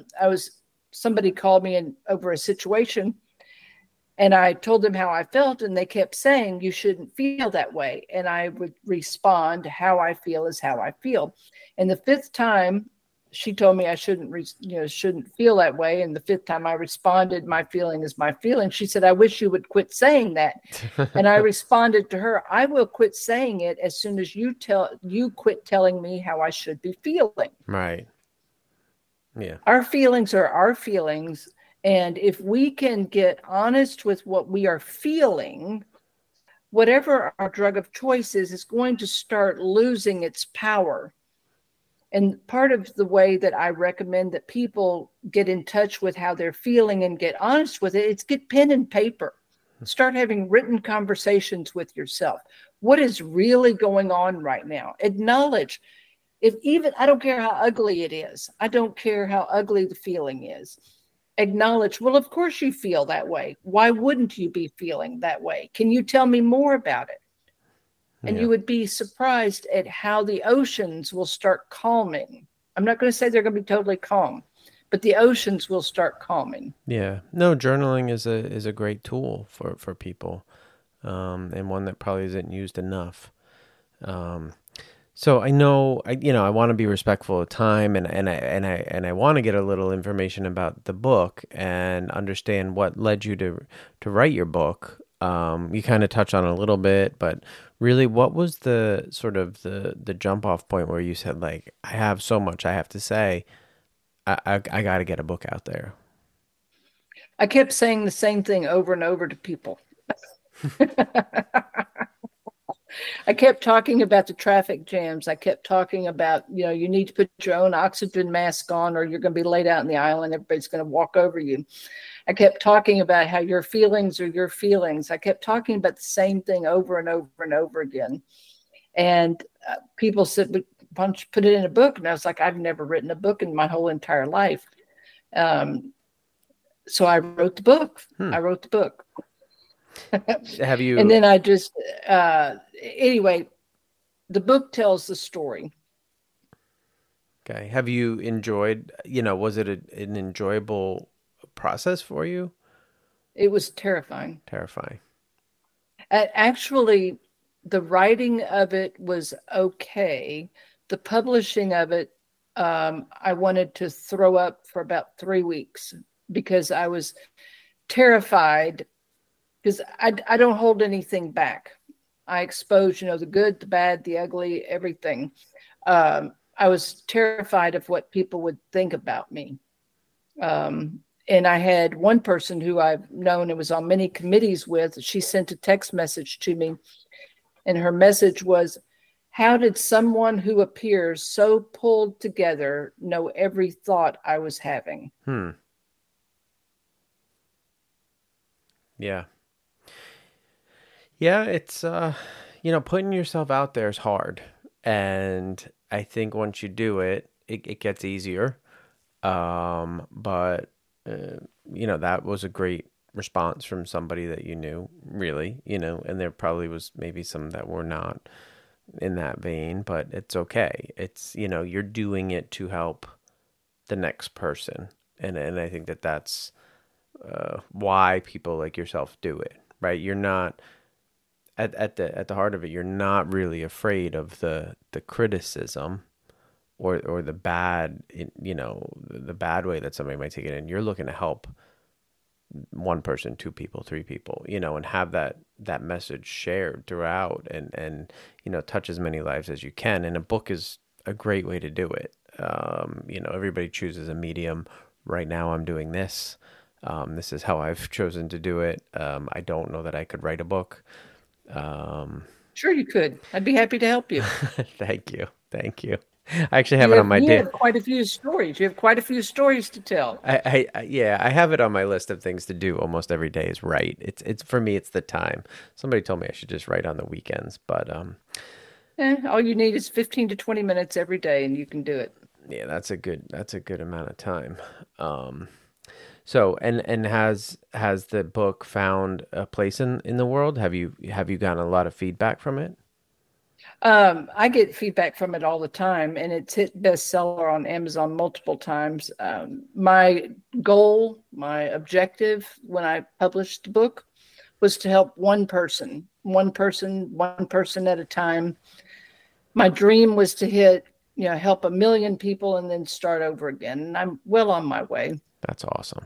somebody called me over a situation, and I told them how I felt, and they kept saying, you shouldn't feel that way. And I would respond, how I feel is how I feel. And the fifth time, she told me I shouldn't feel that way. And the fifth time I responded, my feeling is my feeling. She said, I wish you would quit saying that. And I responded to her, I will quit saying it as soon as you quit telling me how I should be feeling. Right. Yeah. Our feelings are our feelings. And if we can get honest with what we are feeling, whatever our drug of choice is going to start losing its power. And part of the way that I recommend that people get in touch with how they're feeling and get honest with it, it's get pen and paper. Start having written conversations with yourself. What is really going on right now? Acknowledge. I don't care how ugly it is. I don't care how ugly the feeling is. Acknowledge, well, of course you feel that way. Why wouldn't you be feeling that way? Can you tell me more about it? And you would be surprised at how the oceans will start calming. I'm not going to say they're going to be totally calm, but the oceans will start calming. Yeah. No, journaling is a great tool for people, and one that probably isn't used enough. So I know, I want to be respectful of time, and I want to get a little information about the book and understand what led you to write your book. You kind of touched on it a little bit, but really, what was the sort of the jump off point where you said, like, I have so much I have to say, I got to get a book out there? I kept saying the same thing over and over to people. I kept talking about the traffic jams. I kept talking about, you need to put your own oxygen mask on or you're going to be laid out in the aisle and everybody's going to walk over you. I kept talking about how your feelings are your feelings. I kept talking about the same thing over and over and over again. And people said, why don't you put it in a book? And I was like, I've never written a book in my whole entire life. So I wrote the book. Have you? And then I just, anyway, the book tells the story. Okay. Have you enjoyed, was it an enjoyable process for you? It was terrifying. Actually, the writing of it was okay. The publishing of it, I wanted to throw up for about 3 weeks because I was terrified. Because I don't hold anything back. I expose, the good, the bad, the ugly, everything. I was terrified of what people would think about me. And And I had one person who I've known and was on many committees with, she sent a text message to me, and her message was, how did someone who appears so pulled together know every thought I was having? Yeah. Yeah, it's putting yourself out there is hard. And I think once you do it, it gets easier. But that was a great response from somebody that you knew, really, and there probably was maybe some that were not in that vein, but it's okay. It's, you're doing it to help the next person. And I think that's why people like yourself do it, right? You're not at the heart of it. You're not really afraid of the criticism or the bad, the bad way that somebody might take it in. You're looking to help one person, two people, three people, and have that message shared throughout and touch as many lives as you can. And a book is a great way to do it. Everybody chooses a medium. Right now I'm doing this. This is how I've chosen to do it. I don't know that I could write a book. Sure you could. I'd be happy to help you. Thank you. I actually have it on my You have quite a few stories. You have quite a few stories to tell. I have it on my list of things to do almost every day is write. It's for me, it's the time. Somebody told me I should just write on the weekends, but all you need is 15 to 20 minutes every day and you can do it. Yeah, that's a good amount of time. So and has the book found a place in the world? Have you gotten a lot of feedback from it? I get feedback from it all the time, and it's hit bestseller on Amazon multiple times. My goal, my objective when I published the book was to help one person at a time. My dream was to help 1 million people and then start over again. And I'm well on my way. That's awesome.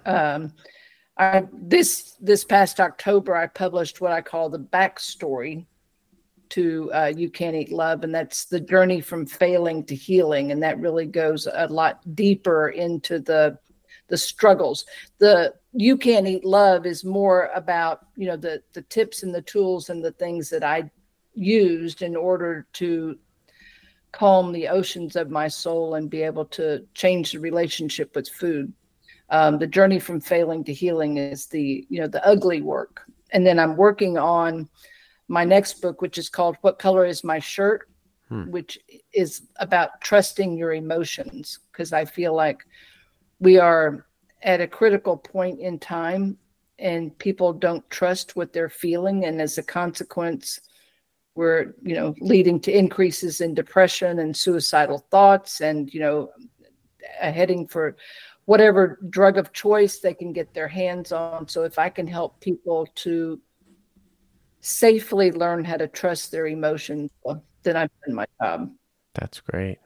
This past October, I published what I call the backstory to You Can't Eat Love, and that's the journey from failing to healing, and that really goes a lot deeper into the struggles. The You Can't Eat Love is more about the tips and the tools and the things that I used in order to calm the oceans of my soul and be able to change the relationship with food. The journey from failing to healing is the ugly work, and then I'm working on my next book, which is called What Color Is My Shirt, which is about trusting your emotions, because I feel like we are at a critical point in time and people don't trust what they're feeling. And as a consequence, we're, leading to increases in depression and suicidal thoughts and, heading for whatever drug of choice they can get their hands on. So if I can help people to safely learn how to trust their emotions, then I've done my job. That's great.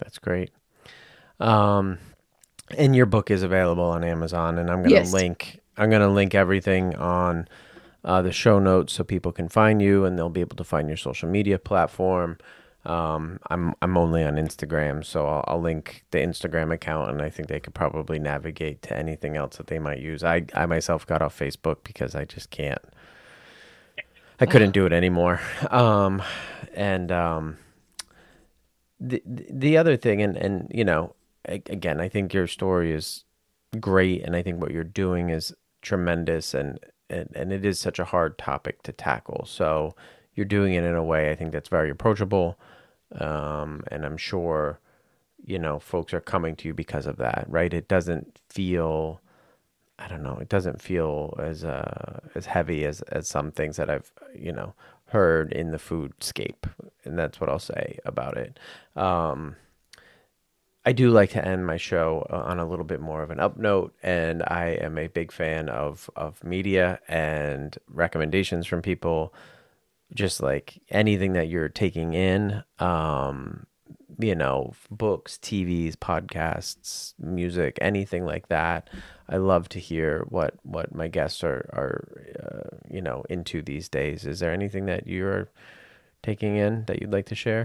And your book is available on Amazon, and I'm going to link everything on the show notes so people can find you and they'll be able to find your social media platform. I'm only on Instagram, so I'll link the Instagram account, and I think they could probably navigate to anything else that they might use. I myself got off Facebook because I just can't. I couldn't do it anymore. The other thing, and again, I think your story is great, and I think what you're doing is tremendous, and it is such a hard topic to tackle. So you're doing it in a way I think that's very approachable, and I'm sure folks are coming to you because of that, right? It doesn't feel, I don't know, it doesn't feel as heavy as some things that I've heard in the foodscape, and that's what I'll say about it. I do like to end my show on a little bit more of an up note, and I am a big fan of media and recommendations from people, just like anything that you're taking in, books, TVs, podcasts, music, anything like that. I love to hear what my guests are into these days. Is there anything that you're taking in that you'd like to share?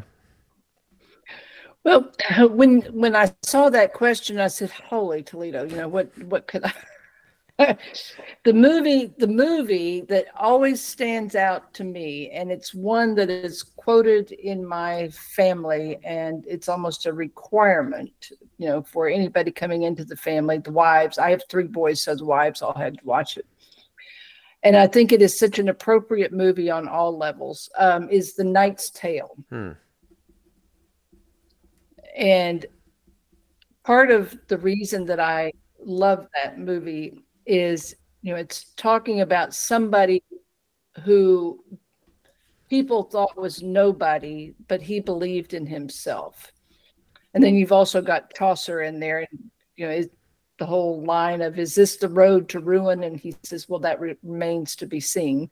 Well, when I saw that question, I said, "Holy Toledo! What could I?" The movie that always stands out to me, and it's one that is quoted in my family, and it's almost a requirement, for anybody coming into the family, the wives. I have 3 boys, so the wives all had to watch it. And I think it is such an appropriate movie on all levels, is The Knight's Tale. And part of the reason that I love that movie is, it's talking about somebody who people thought was nobody, but he believed in himself. And then you've also got Chaucer in there, and the whole line of, is this the road to ruin? And he says, well, that remains to be seen.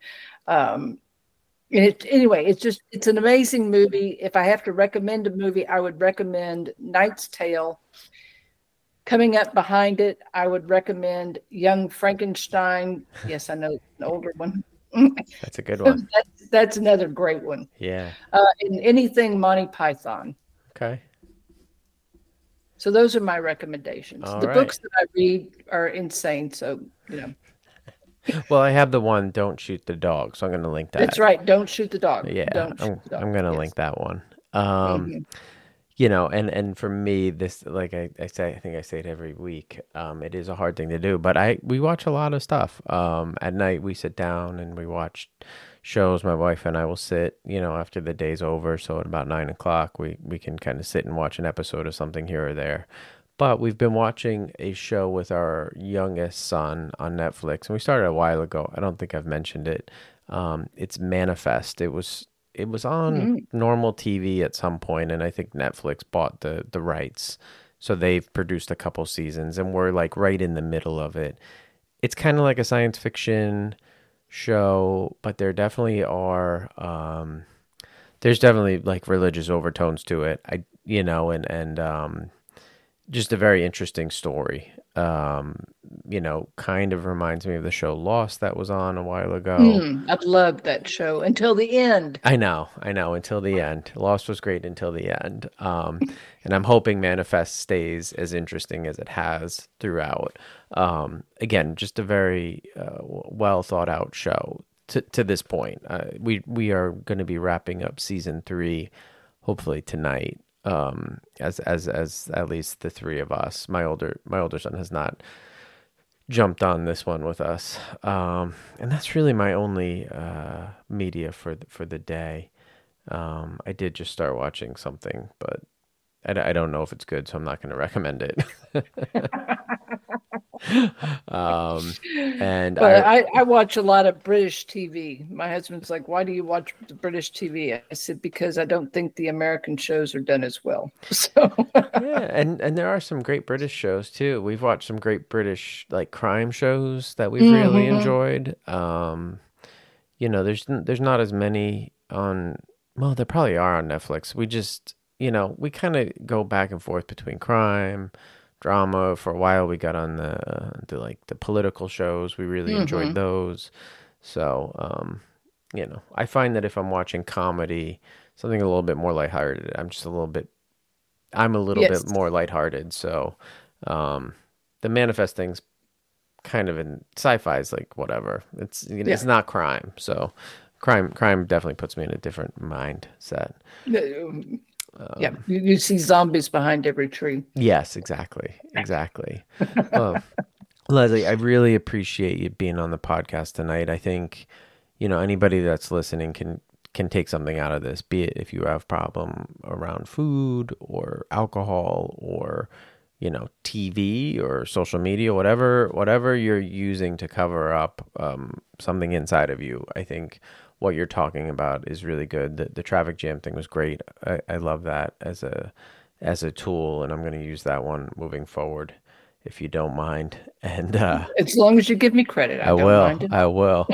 Anyway, it's an amazing movie. If I have to recommend a movie, I would recommend Knight's Tale. Coming up behind it, I would recommend Young Frankenstein. Yes, I know, an older one. That's a good one. That's another great one. Yeah. And anything Monty Python. Okay. So those are my recommendations. All the right. books that I read are insane. So, Well, I have the one, Don't Shoot the Dog, so I'm going to link that. That's right. Don't shoot the dog. Yeah, Don't shoot the dog. I'm going to Yes. link that one. Mhm. And for me, this, like I think I say it every week. It is a hard thing to do, but we watch a lot of stuff. At night we sit down and we watch shows. My wife and I will sit, after the day's over. So at about 9 o'clock, we can kind of sit and watch an episode of something here or there. But we've been watching a show with our youngest son on Netflix, and we started a while ago. I don't think I've mentioned it. It's Manifest. It was on normal TV at some point, and I think Netflix bought the rights. So they've produced a couple seasons, and we're like right in the middle of it. It's kind of like a science fiction show, but there definitely are there's definitely like religious overtones to it. Just a very interesting story. Kind of reminds me of the show Lost that was on a while ago. I love that show until the end. I know, until the end. Lost was great until the end. And I'm hoping Manifest stays as interesting as it has throughout. Again, just a very well thought out show to this point. We are going to be wrapping up season 3, hopefully tonight. As at least the 3 of us. My older son has not jumped on this one with us, and that's really my only media for the day. I did just start watching something, but I don't know if it's good, so I'm not going to recommend it. I watch a lot of British TV. My husband's like, "Why do you watch the British TV?" I said, "Because I don't think the American shows are done as well." So yeah, and there are some great British shows too. We've watched some great British like crime shows that we've really enjoyed. There's not as many on. Well, there probably are on Netflix. We just we kind of go back and forth between crime, drama. For a while we got on the political shows. We really enjoyed those. So I find that if I'm watching comedy, something a little bit more lighthearted, I'm a little bit more lighthearted. So the Manifest thing's kind of in sci-fi is like whatever. It's it's not crime. So crime definitely puts me in a different mindset. You see zombies behind every tree. Yes, exactly. Well, Leslie, I really appreciate you being on the podcast tonight. I think, anybody that's listening can take something out of this, be it if you have problem around food or alcohol or, TV or social media, whatever you're using to cover up something inside of you. I think what you're talking about is really good. The traffic jam thing was great. I love that as a tool, and I'm going to use that one moving forward, if you don't mind. And as long as you give me credit, I don't mind it. I will.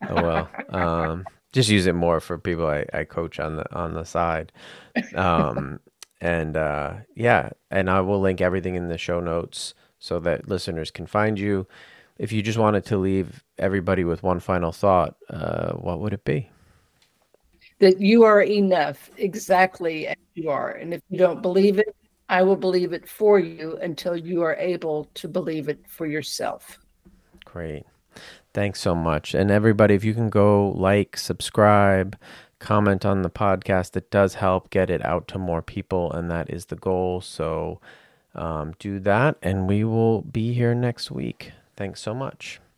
Just use it more for people I coach on the side. And I will link everything in the show notes so that listeners can find you. If you just wanted to leave everybody with one final thought, what would it be? That you are enough exactly as you are. And if you don't believe it, I will believe it for you until you are able to believe it for yourself. Great. Thanks so much. And everybody, if you can go like, subscribe, comment on the podcast, it does help get it out to more people, and that is the goal. So do that, and we will be here next week. Thanks so much.